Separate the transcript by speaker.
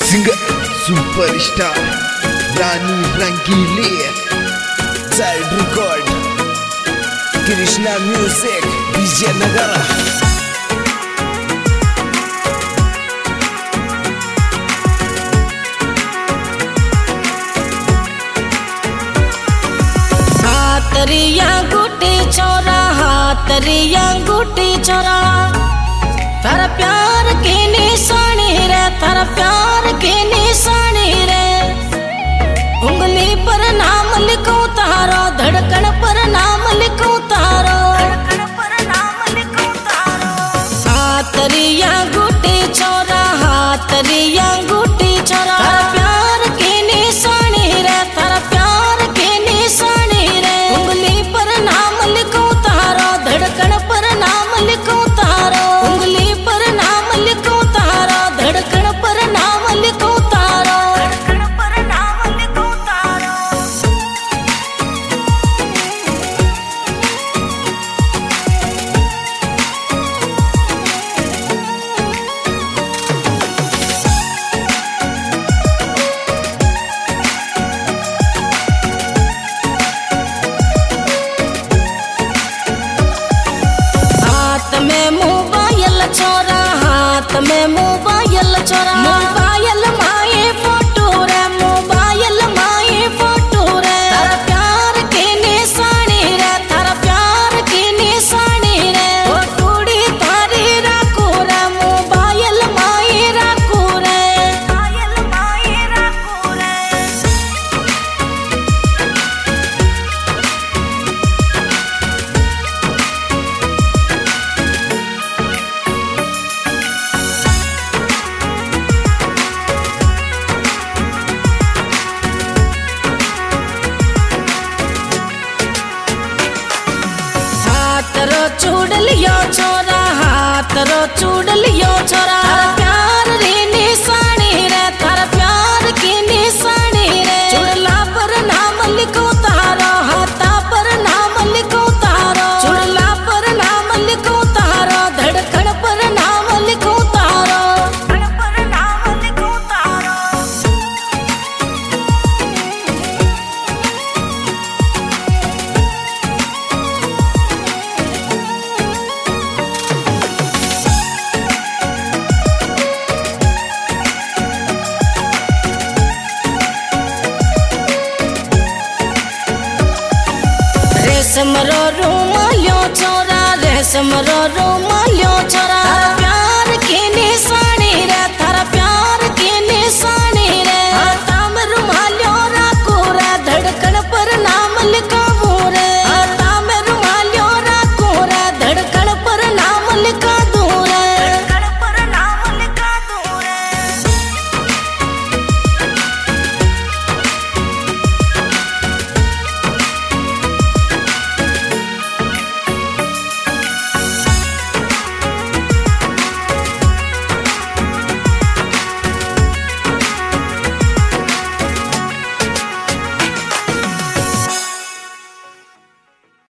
Speaker 1: Singer superstar Rani Rangili side record Krishna music Vijaynagar.
Speaker 2: हातरिया गुटी छोरा, हातरिया गुटी छोरा, थारा प्यार की निशानी रे, थारा प्यार की निशानी रे। उंगली पर नाम लिखूं तारो, धड़कन पर नाम लिखूं तारो, धड़कन पर नाम लिखूं तारो। हातरिया गुटी छोरा, हातरिया गुटी छोरा, थारा प्यार की निशानी रे, थारा प्यार की निशानी रे। उंगली पर नाम लिखूं तारो, धड़कन पर नाम लिखूं तारो, उंगली पर नाम लिखूं तारो, धड़कन पर नाम लिखूं तारो, धड़कन पर नाम लिखूं तारो। हाथ में मोबाइल छोरा, हाथ में मोबाइल छोरा, मोबाइल माए फोटो रे, मोबाइल माए फोटो रे। थारा प्यार की निशानी रे, थारा प्यार की निशानी रे। फोटोड़ी थारी राखू रे, मोबाइल माए राखू रे, मोबाइल माए राखू रे। हाथ रो चूड़ लियो छोरा, हाथ रो चूड़ लियो छोरा, थारा प्यार री निशानी रे, थारा प्यार की निशानी रे। चूड़ला पर नाम लिखो तारो, हाथा पर नाम लिखो तारो, चूड़ला पर नाम लिखो तारो, धड़कन पर नाम लिखो तारो, धड़कन पर नाम लिखो तारो। रेशम रो रूमालियो छोरा, रेशम रो रूमालियो छोरा, थारा प्यार की